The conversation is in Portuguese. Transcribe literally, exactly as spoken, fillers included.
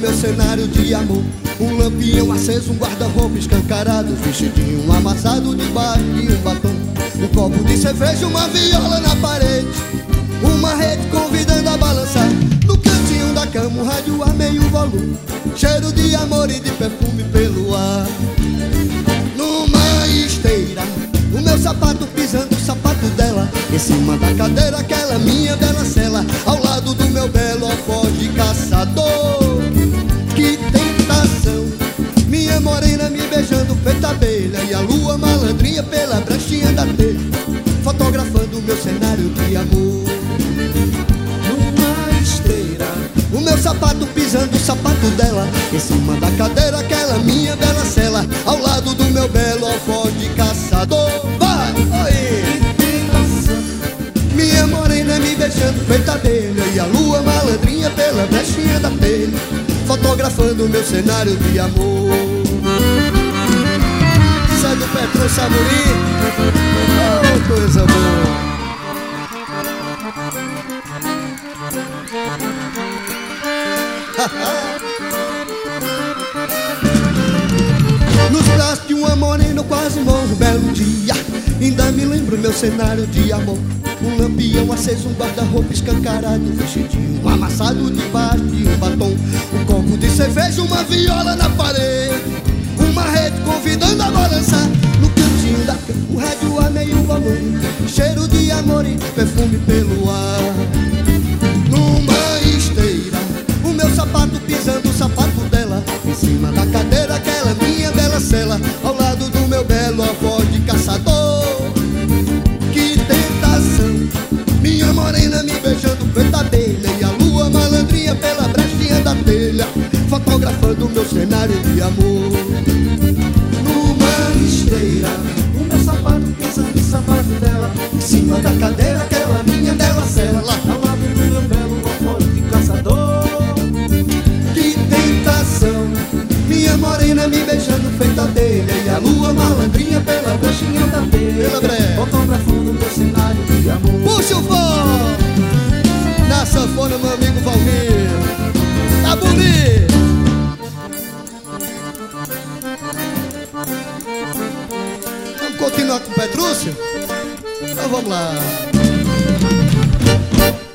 meu cenário de amor. Um lampião aceso, um guarda-roupa escancarado, vestidinho amassado debaixo de um batom. Um copo de cerveja, uma viola na parede, uma rede convidando a balançar. No cantinho da cama um rádio a meio volume, cheiro de amor e de perfume pelo ar. Numa esteira, o meu sapato pisando o sapato dela, em cima da cadeira aquela minha bela cela, ao lado do meu belo alfoz de caçador. Que tentação, minha morena me beijando feita abelha, e a lua malandrinha pela brechinha da telha, fotografando o meu cenário de amor. Numa esteira, o meu sapato pisando o sapato dela, em cima da cadeira aquela minha bela cela, ao lado do meu belo alfoz de caçador. Vai, oi! Minha morena me beijando feita abelha, e a lua malandrinha pela brechinha da telha, fotografando o meu cenário de amor. Isso é do Petrô Samuri. Oh, coisa boa. Nos braços de uma morena quase morro um belo dia, ainda me lembro meu cenário de amor. Um lampião aceso, um guarda-roupa escancarado, vestidinho amassado debaixo de um batom. Um copo de cerveja, uma viola na parede, uma rede convidando a balançar. No cantinho da cama, o rádio a meio volume, cheiro de amor e de perfume pelo ar. Numa esteira, o meu sapato pisando o sapato dela, em cima da cadeira aquela minha bela cela, ao lado do meu belo alfoz de caçador. Que tentação, minha morena me beijando feita abelha, e a lua malandrinha pela brechinha da telha, fotografando o meu cenário de amor. Numa esteira, o meu sapato pisando o sapato dela, em cima da cadeira aquela minha bela cela, ao lado do meu belo alfoz de caçador. Que tentação, minha morena me beijando feita abelha, e a lua malandrinha pela brechinha da telha, fotografando meu cenário de amor. Puxa o fone na sanfona, meu amigo Valmir. Tá bonito. Vamos continuar com o Petrúcio? Então vamos lá.